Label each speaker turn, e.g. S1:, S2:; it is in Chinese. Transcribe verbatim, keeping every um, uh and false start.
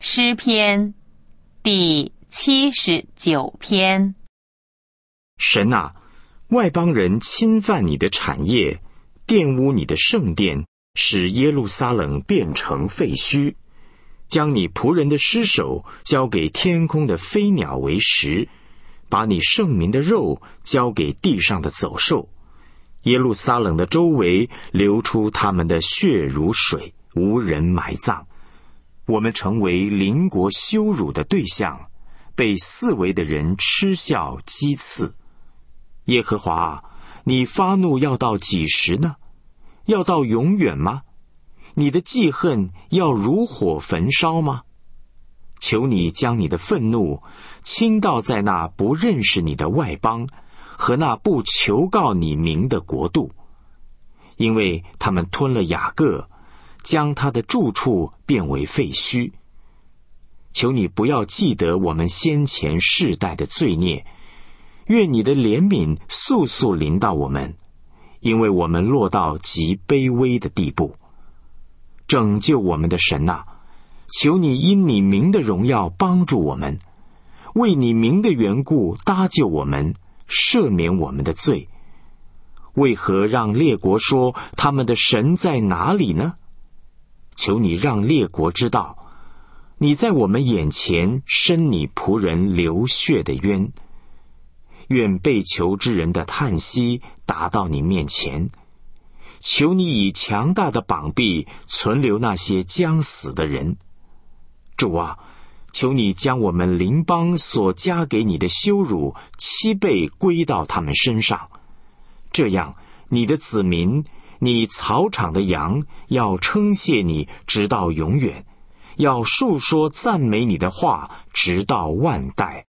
S1: 诗篇第七十九篇。
S2: 神啊，外邦人侵犯你的产业，玷污你的圣殿，使耶路撒冷变成废墟，将你仆人的尸首交给天空的飞鸟为食，把你圣民的肉交给地上的走兽。耶路撒冷的周围流出他们的血如水，无人埋葬。我们成为邻国羞辱的对象，被四围的人嗤笑讥刺。耶和华，你发怒要到几时呢？要到永远吗？你的记恨要如火焚烧吗？求你将你的愤怒倾倒在那不认识你的外邦和那不求告你名的国度，因为他们吞了雅各，将他的住处变为废墟。求你不要记得我们先前世代的罪孽，愿你的怜悯速速临到我们，因为我们落到极卑微的地步。拯救我们的神啊，求你因你名的荣耀帮助我们，为你名的缘故搭救我们，赦免我们的罪。为何让列国说他们的神在哪里呢？求你让列国知道，你在我们眼前伸你仆人流血的冤。愿被囚之人的叹息达到你面前，求你以强大的膀臂存留那些将死的人。主啊，求你将我们邻邦所加给你的羞辱七倍归到他们身上，这样你的子民，你草场的羊要称谢你直到永远，要述说赞美你的话直到万代。